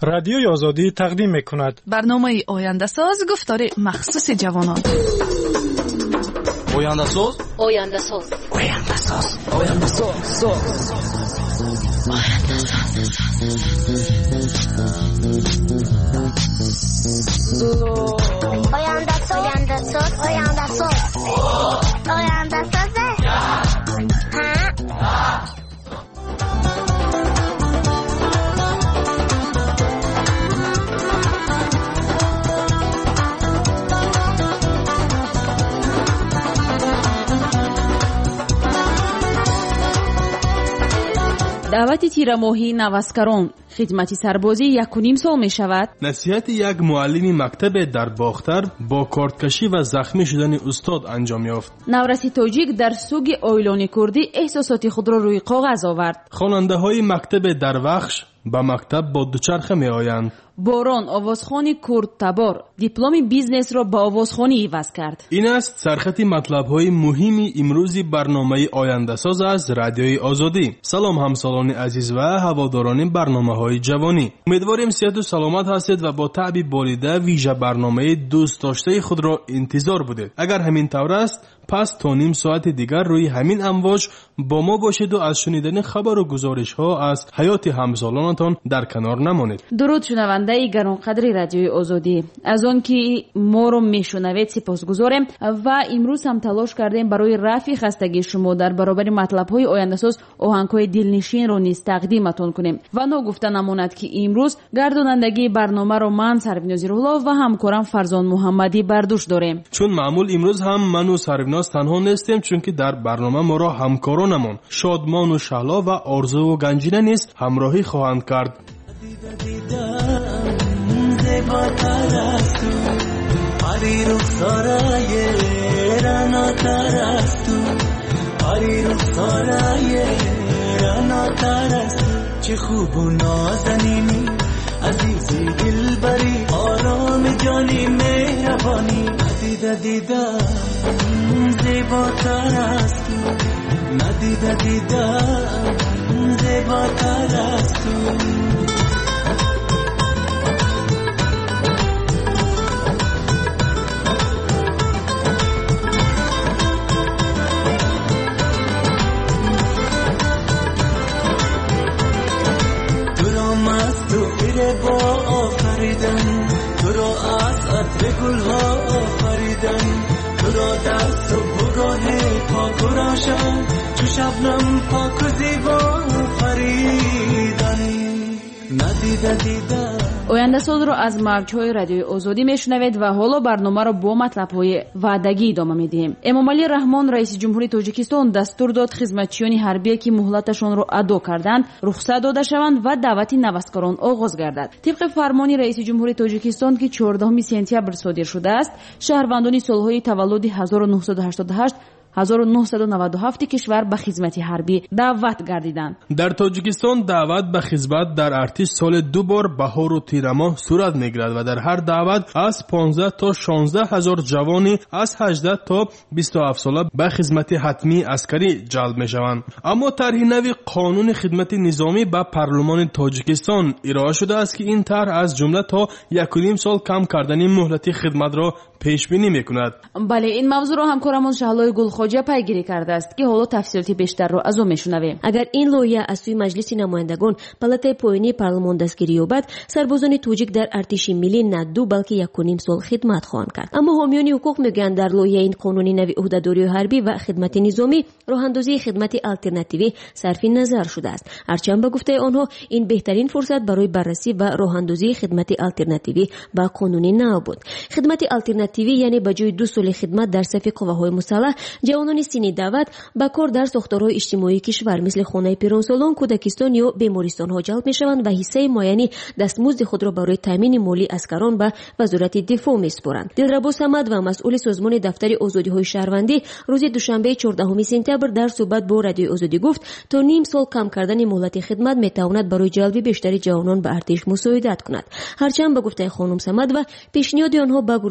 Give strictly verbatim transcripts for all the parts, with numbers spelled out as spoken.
رادیوی آزادی تقدیم می‌کند. برنامه آینده ساز گفتار مخصوص جوانان. آینده ساز آینده ساز آینده ساز آینده ساز آینده ساز آینده ساز آینده ساز آینده ساز آینده ساز دعوت تیرماهی نوسکران خدمت سربازی یک و نیم سال می شود. نصیحت یک معلم مکتب در باختر با کارتکشی و زخمی شدن استاد انجام یافت. نورسی تاجیک در سوگ آیلانی کردی احساسات خود را روی کاغذ آورد. خواننده های مکتب در وخش به مکتب با دوچرخه می آیند. باران آوازخوانی کرد تبار دیپلم بیزنس را با آوازخوانی عوض کرد. این است سرخط مطلب های مهمی امروزی برنامه آینده ساز از رادیوی آزادی. سلام همسالان عزیز و هواداران برنامه های جوانی. امیدواریم صحت و سلامت هستید و با تعب بالیده ویژه برنامه دوست داشته خود را انتظار بودید. اگر همین طور است پس تا نیم ساعت دیگر روی همین امواج با ما باشید و از شنیدن خبر و گزارش ها از حیات همسالانتان در کنار نمانید. درود شنونده گرانقدر رادیوی آزادی، از آن که ما رو میشنوید سپاسگزاریم و امروز هم تلاش کردیم برای رفع خستگی شما در برابر مطلب های آینده ساز آهنگ های دلنشین رو نیز تقدیمتون کنیم و نگفته نماند که امروز گردانندگی برنامه رو من سرویناز روح‌الله و همکارم فرزان محمدی بر دوش داریم. چون معمول امروز هم من و سرویناز تنها نیستیم، چون که در برنامه ما را همکارانمون شادمان و شهلا و آرزو و گنجینه نیز همراهی خواهند کرد. چه خوب و نازنینی عزیزی دلبری آرام جانی مهربانی ندیده دیدم زیباتر از تو ندیده دیدم زیباتر از تو با آفریدن تو را از عطر گلها آفریدن تو را دست و بگاه پاک و روشن چو شبنم پاک و زیبا آفریدن ندیده دیدن. آینده ساز رو از موج‌های رادیوی آزادی میشنوید و حالا برنامه رو با مطلب‌های وعدگی ادامه میدیم. امامعلی رحمان رئیس جمهوری تاجیکستان دستور داد خدمتچیان حربی که مهلتشان رو ادا کردند رخصت داده شوند و دعوت نوسکران آغاز گردد. طبق فرمان رئیس جمهوری تاجیکستان که چهاردهم سپتامبر صادر شده است، شهروندان سالهای تولد هزار و نهصد و هشتاد و هشت هزار و نهصد و نود و هفت کشور به خدمت حربی دعوت گردیدند. در تاجیکستان دعوت به خدمت در ارتش سال دو بار بهار و تیر ماه صورت میگیرد و در هر دعوت از پانزده تا شانزده هزار جوانی از هجده تا بیست و هفت ساله به خدمت حتمی عسکری جلب میشوند. اما طرح نوی قانون خدمت نظامی به پارلمان تاجیکستان ارائه شده است که این طرح از جمله تا یک و نیم سال کم کردن مهلت خدمت را پیش بینی میکند. بله، این موضوع را همکارمون شهلای گلخواجه پیگیری کرده است که حالا تفصیلات بیشتر را از او میشنویم. اگر این لایحه از سوی مجلس نمایندگان پالاتای پایینی پارلمان دستگیری یابد، سربازان توجیک در ارتش ملی نه دو بلکه یک و نیم سال خدمت خواهند کرد. اما حامیان حقوق میگویند در لایحه این قانون نوی عهدهداری حربی و خدمت نظامی راهاندازی خدمت آلترناتیوی صرف نظر شده است. هرچند به گفته آنها این بهترین فرصت برای بررسی و راهاندازی خدمت آلترناتیوی با قانونی نو بود. خدمت آلترناتیوی یعنی به جای دو سال خدمت در صف قواهای مسلح، جوانان سنی دعوت به کار در ساختارهای اجتماعی کشور مثل خانه پیرانسالان، کودکستان یا بیمارستان‌ها جلب می‌شوند و حصه معینی دستمزد خود را برای تامین مالی عسکران به وزارت دفاع می‌سپارند. دلربا صمد و مسئول سازمان دفتر آزادی‌های شهروندی روز دوشنبه چهاردهم سپتامبر در صحبت با رادیوی آزادی گفت تا نیم سال کم کردن مهلت خدمت می‌تواند برای جلب بیشتر جوانان به ارتش مساعدت کند. هرچند به گفته خانم صمد و پیشنهاد آنها به گروه کاری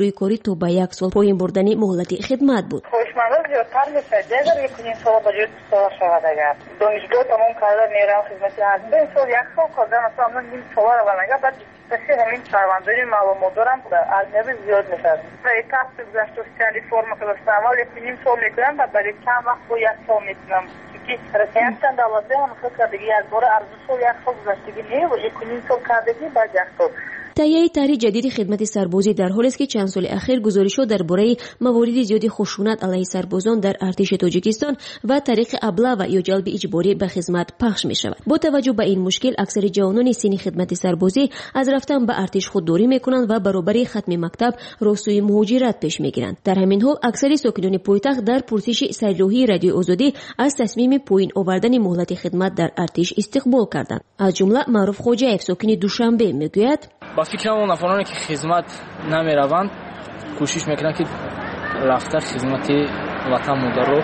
تا به یک سال پایین بردن مهلت خدمت بود. خوشمزه زیادتر میشه. دیگر یک و نیم سال به جای سال شود اگر دانشگاه تمام کرده میرم خدمت هست. این سال یک سال کرده مثلا من نیم سال رو نگه بعد بسیار همین پرونده‌ی معلومات دارم ارزیابی زیاد میشه. برای تست گذشته سیالی فرم که داشتم اول یک نیم سال میکنم و برای چند وقت با یک سال میکنم. که رسیدن چند دولته هم فکر دیگه از بار ارزش سال یک سال گذشتگی نیه و یک نیم سال کردگی بعد یک سال. تهیه طرح جدید خدمت سربازی در حالی است که چند سال اخیر گزارش‌ها درباره موارد زیاد خشونت علیه سربازان در ارتش تاجیکستان و طریق ابلاغ یا جلب اجباری به خدمت پخش می‌شود. با توجه به این مشکل اکثر جوانان سین خدمت سربازی از رفتن به ارتش خودداری می‌کنند و برابر ختم مکتب راستوی مهاجرت پیش می‌گیرند. در همین حال اکثر ساکنان پایتخت در پرسش سرلوحی رادیو آزادی از تصمیم پایین آوردن مهلت خدمت در ارتش استقبال کردند. از جمله معروف خوجاєв ساکن دوشنبه میگوید با فکرم اون افرادی که خدمت نمیروند کوشش میکنند که رفته خدمت وطن مادر رو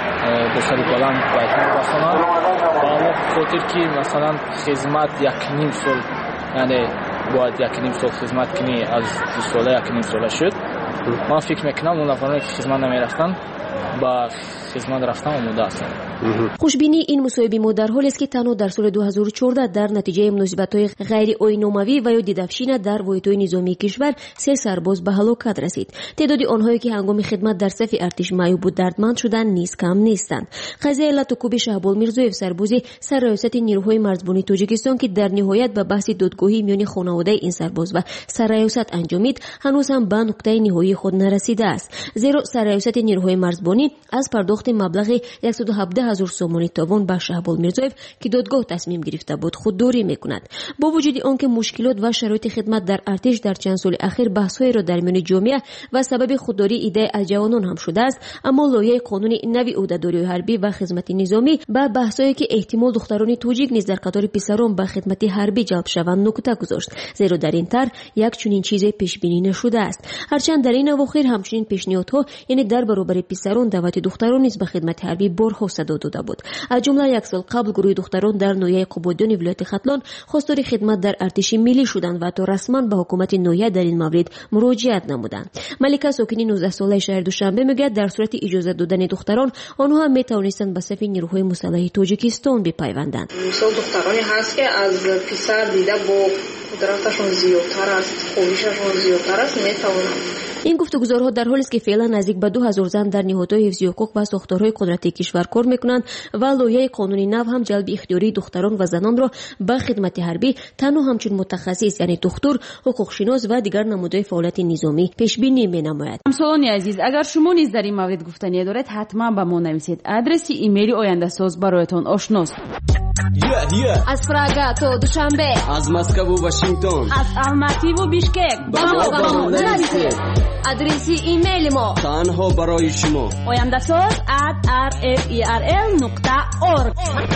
به سر بلند باید بخونند و اما خاطر که مثلا خدمت یک نیم سال یعنی باید یک نیم سال خدمت کنی از دو ساله یک نیم ساله شد. من فکر میکنم اون افرادی که خدمت نمیرفتند با خدمت رفتن آماده هستند. خوشبینی این مصاحبه ما در حالی است که تنها در سال دو هزار و چهارده در نتیجه مناسبت‌های غیر آیین‌ناموی و یا دیدفشین در واحدهای نظامی کشور سه سرباز به هلاکت رسید. تعداد آنهایی که هنگام خدمت در صف ارتش معیوب و دردمند شدند نیز کم نیستند. قضیه لاتوکوب شهبال میرزویف سربازی سر ریاست نیروهای مرزبانی تاجیکستان که در نهایت به بحث دادگاهی میان خانواده این سرباز و سر ریاست انجامید هنوز هم به نقطه نهایی خود نرسیده است. زیرا سر ریاست نیروهای مرزبانی از پرداخت مبلغ صد و هفده هزار سومانی تاوان به شهبال میرزویف که دادگاه تصمیم گرفته بود خودداری میکند. با وجود آنکه مشکلات و شرایط خدمت در ارتش در چند سال اخیر بحث‌های را در میان جامعه و سبب خودداری ایده از جوانان هم شده است، اما لایحه قانون نوی عهدهداری حربی و خدمت نظامی با بحث‌هایی که احتمال دختران توجیک نیز در قطار پسران به خدمت حربی جلب شوند نکته گذاشت، زیرا در این طرح یک چنین چیزی پیش بینی نشده است. هرچند در این اواخر همچنین پیشنهادها یعنی در برابر پسران دعوت دختران نیز به خدمت حربی بارها صدا داده بود. از جمله یک سال قبل گروه دختران در ناحیه قبادیان ولایت ختلان خواستار خدمت در ارتش ملی شدند و تا رسما به حکومت ناحیه در این مورد مراجعت نمودند. ملکه ساکن نوزده ساله شهر دوشنبه میگوید در صورت اجازه دادن دختران آنها هم میتوانستند به صف نیروهای مسلح تاجیکستان بپیوندند. مثلا دخترانی هست که از پسر دیده با قدرتشون زیادتر است، خوبیششون زیادتر است، میتوانند. این گفتگوزارها در حالی است که فعلا نزدیک به دو هزار زن در نهادهای حفظ حقوق و ساختارهای قدرتی کشور کار میکنند و لایحه قانونی نو هم جلب اختیاری دختران و زنان را به خدمت حربی تنها همچون متخصص یعنی دکتر، حقوق شناس و دیگر نمودهای فعالیت نظامی پیش بینی مینماید. همسالان عزیز، اگر شما نیز در این مورد گفتنی دارید حتما به ما نویسید. آدرس ایمیل آینده ساز برایتان آشناست. Yeah, yeah. از پراگ تا دوشنبه، از مسکو و واشنگتن، از الماتی و بیشکک با ما نویسید. آدرس ایمیل ما تنها برای شما آینده ساز at r f e r l نقطه org.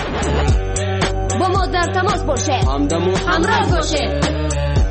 با ما در تماس باشید، همدم و همراه باشید.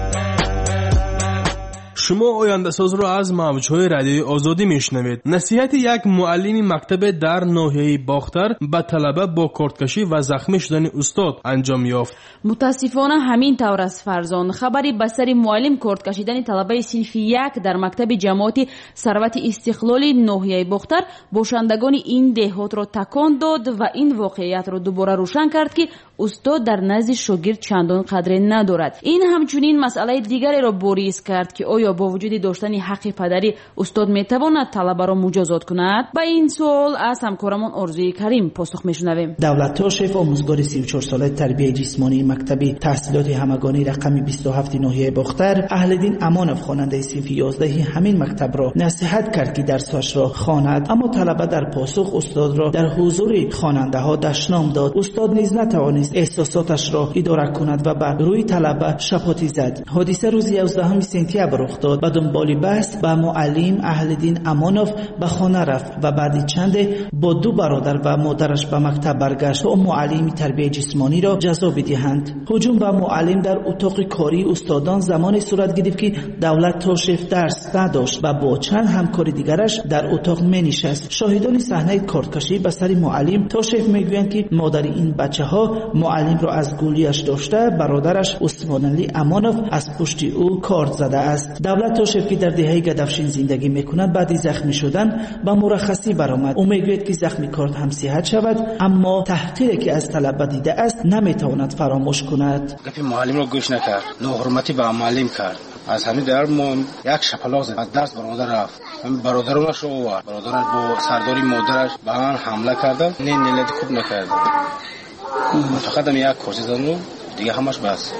شما آینده ساز را از موجهای رادیوی آزادی میشنوید. نصیحت یک معلم مکتب در ناحیه باختر به طلبه با کارتکشی و زخمی شدن استاد انجام یافت. متاسفانه همین طور است فرزان. خبری به سر معلم کارت کشیدن طلبه صنف یک در مکتب جماعتی ثروت استقلال ناحیه باختر باشندگان این دهات را تکان داد و این واقعیت را دوباره روشن کرد که استاد در نزد شاگرد چندان قدر ندارد. این همچنین مسئله دیگری را بوریز کرد که آیا با وجود داشتن حق پدری استاد میتواند طلبه را مجازات کند؟ با این سوال از همکارمان آرزوی کریم پاسخ میشنویم. دولت تاشف آموزگار سی و چهار ساله تربیت جسمانی مکتبی تحصیلات همگانی رقم بیست و هفت ناحیه باختر اهل دین امانف خواننده صنف یازده همین مکتب را نصیحت کرد که درسش را خواند، اما طلبه در پاسخ استاد را در حضور خواننده ها دشنام داد. استاد نیز نتوانست احساساتش را اداره کند و بر روی طلبه شپاتی زد. حادثه روز یازدهم سپتامبر رخ داد. به دنبال بحث با معلم اهل دین امانوف به خانه رفت و بعد چند با دو برادر و مادرش به مکتب برگشت تا معلم تربیت جسمانی را جزا بدهند. هجوم به معلم در اتاق کاری استادان زمان صورت گرفت که دولت تاشف درس نداشت و با چند همکار دیگرش در اتاق می نشست. شاهدان صحنه کارتکشی به سر معلم تاشف میگویند که مادر این بچه ها معلم را از گولیش داشته برادرش عثمان علی امانوف از پشت او کارد زده است. دولت توشیف که در دهه گدافشین زندگی میکند بعد زخمی شدن با مرخصی برآمد. او میگوید که زخمی کارد هم صحت شود، اما تحقیری که از طلبه دیده است نمیتواند فراموش کند. گپی معلم را گوش نکرد، ناحرمتی به معلم کرد. از همین در ما یک شپلاق زد، از دست برادر رفت. برادرانش رو آورد، برادرش با سرداری مادرش به من حمله کردن. نه نلت خوب نکردن، فقط هم یک کارچه زدن، دیگه همش بس.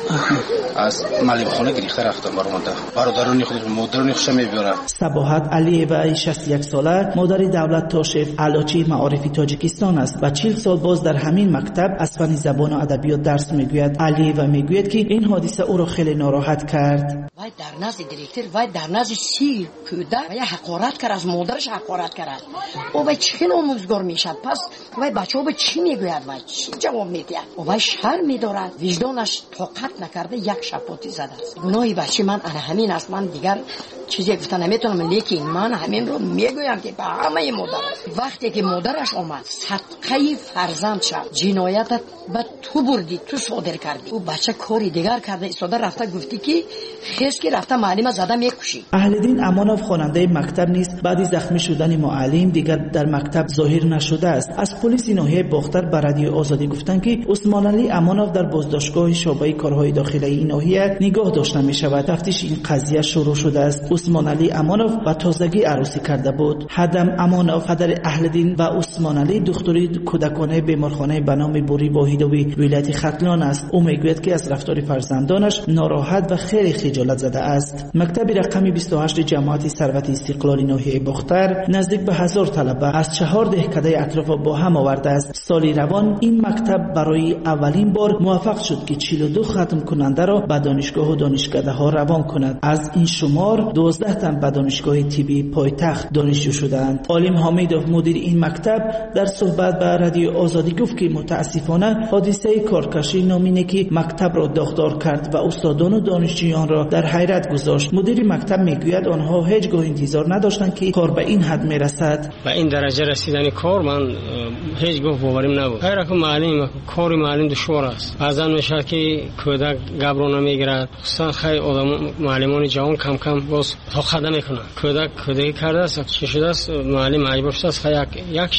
از معلم خانه گریخته رفتم برآمده. برادرانی خودش مادرانی خوشم میبره. صباحت علیeva شصت و یک ساله مادر دولت توشیف علاچی معارفی تاجیکستان است و چهل سال باز در همین مکتب از فن زبان و ادبیات درس میگوید. علیeva میگوید که این حادثه او را خیلی ناراحت کرد. وای در نزد دیرکتر وای در نزد سی کودک وای حقارت کرد، از مادرش حقارت کرد. او وای چخیل آموزگار میشد. پس وای بچه‌ها به چی میگوید، وای چی جواب میدهد؟ او وای شرم میدارد، وجدانش طاقت نکرده یک شپاتی زده است. گناهی بچه من انا همین است. من دیگر چیزی گفتن نمیتونم، لیکن من همین رو میگویم که به همه مادر وقتی که مادرش آمد صدقه فرزند شد، جنایت به تو بردی، تو صادر کردی. او بچه کاری دیگر کرده، ایستاده رفته گفتی که خیس که رفته معلم زده میکشی. اهلدین امانوف خواننده مکتب نیست. بعد زخمی شدن معلم دیگر در مکتب ظاهر نشده است. از پلیس ناحیه باختر به رادیو آزادی گفتند که عثمان علی امانوف در بازداشتگاه شعبه کارهای داخلی این ناحیه نگاه داشته می شود. تفتیش این قضیه شروع شده است. عثمان علی امانوف با تازگی عروسی کرده بود. حدم امانوف پدر اهلدین و عثمان علی دکتری کودکانه بیمارخانه به نام بوری واحدوی ولایت ختلان است. او میگوید که از رفتار فرزندانش ناراحت و خیلی خجالت زده است. مکتب رقم بیست و هشت جماعت ثروت استقلال ناحیه باختر نزدیک به هزار طلبه از چهار دهکده اطراف با هم آورده است. سالی روان این مکتب برای اولین بار موفق شد که چهل و دو ختم کننده را به دانشگاه و دانشکده ها روان کند. از این شمار دوازده تن به دانشگاه طبی پایتخت دانشجو شدند. عالم حمیدوف مدیر این مکتب در صحبت به رادیو آزادی گفت که متاسفانه حادثه کارکشی نامینه که مکتب را داغدار کرد و استادان و دانشجویان را در حیرت گذاشت. مدیر مکتب میگوید آنها هیچگاه انتظار نداشتند که کار به این حد میرسد. و این درجه رسیدن کار من هیچگاه باورم نبود. هر رقم معلم کار معلم دشوار است. بعضا میشه که کودک گبرانه میگیرد، خصوصا خیلی آدم معلمان جوان کم کم باز طاقت میکنن. کودک کودکی کرده است، چه شده است معلم مجبور شده است یک یک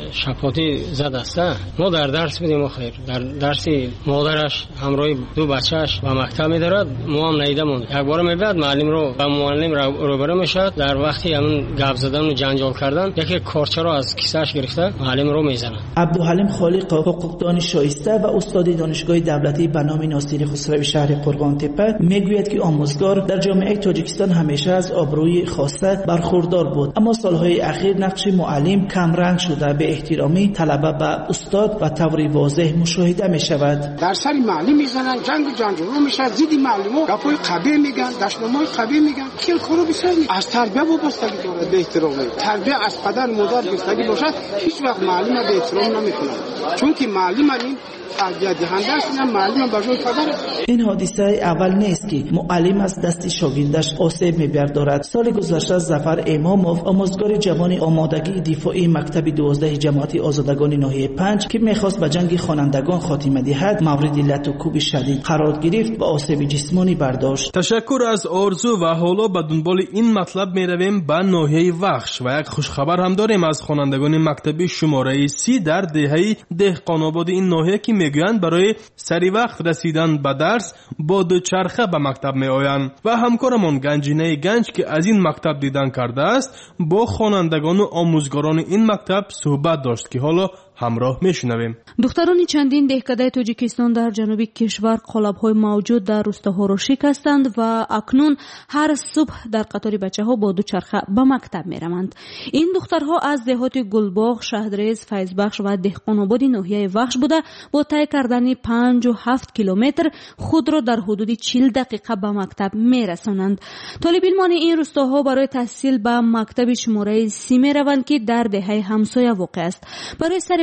شپاتی زده است. ما در درس بودیم آخر در درس مادرش همراه دو بچه‌اش به مکتب میدارد، ما هم نیدمون. یک بار میبرد معلم رو با معلم روبرو میشد، در وقتی همون گپ زدن و جنجال کردن یکی کارچه رو از کیسه‌اش گرفته معلم رو میزنه. عبدالحلیم خالق حقوقدان شایسته و استاد دانشگاه دولتی به نام ناصری خسروی شهر قربان تپه میگوید که آموزگار در جامعه تاجیکستان همیشه از آبروی خاصه برخوردار بود، اما سالهای اخیر نقش معلم کم رنگ شده. به احترامی طلبه به استاد و طوری واضح مشاهده می شود. در سر معلم میزنن، جنگ جنجال میشه، زیدی معلمو گپای قبیح میگن، دشنامای قبیح میگن. کل کارو بسیار از تربیت وابستگی داره. به احترام تربیت از پدر مادر بستگی باشد. هیچ وقت معلم به احترام نمیکنه، چون که معلم این تربیت دهنده است، نه معلم به جای پدر. این حادثه اول نیست که معلم از دست شاگردش آسیب میبردارد. سال گذشته ظفر اماموف آموزگار جوان آمادگی دفاعی مکتب دوازده جماعت آزادگان ناحیه پنج که میخواست به جنگ خوانندگان خاتمه دهد مورد لت و کوب شدید قرار گرفت و آسیب جسمانی برداشت. تشکر از آرزو و حالا به دنبال این مطلب میرویم به ناحیه وخش و یک خوشخبر هم داریم از خوانندگان مکتب شماره سی در دهه دهقان‌آباد این ناحیه که میگویند برای سری وقت رسیدن به درس با دوچرخه به مکتب می آیند و همکارمان گنجینه گنج که از این مکتب دیدن کرده است با خوانندگان و آموزگاران این مکتب صحبت داشت که حالا همراه میشنویم. دختران چندین دهکده تاجیکستان در جنوبی کشور قالب‌های موجود در روستاها را شکستند و اکنون هر صبح در قطار بچه‌ها با دوچرخه به مکتب میروند. این دخترها از دهات گلباغ، شهدریز، فیضبخش و دهقان‌آباد ناحیه وخش بوده با طی کردن پنج و هفت کیلومتر خود را در حدود چهل دقیقه به مکتب میرسانند. طالب علمان این روستاها برای تحصیل به مکتب شماره سی میروند که در دهه همسایه واقع است. برای سری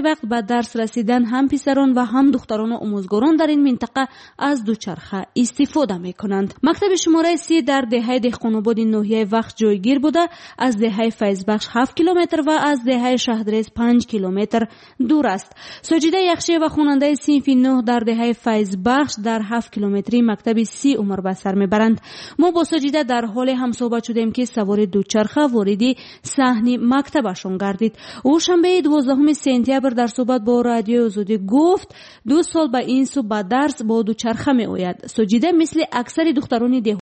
вақт ба дарс расидан ҳам писарон ва ҳам духтарону омӯзгорон дар ин минтақа аз дучарха истифода мекунанд. мактаби шумораи си дар деҳаи деҳқонободи ноҳияи вақт ҷойгир буда, аз деҳаи файзбахш ҳафт километр ва аз деҳаи шаҳдрез панҷ километр дур аст. соҷида яхшие ва хонандаи синфи нӯҳ дар деҳаи файзбахш дар ҳафт километри мактаби си умр ба сар мебаранд. мо бо соҷида дар ҳоле ҳамсоҳбат шудем ки савори дучарха вориди саҳни мактабашон гардид. ӯ шанбеи дувоздаҳуми сентябр дар суҳбат бо радиои озодӣ гуфт ду сол ба ин су ба дарс бо дучарха меояд. соҷида мисли аксари духтарони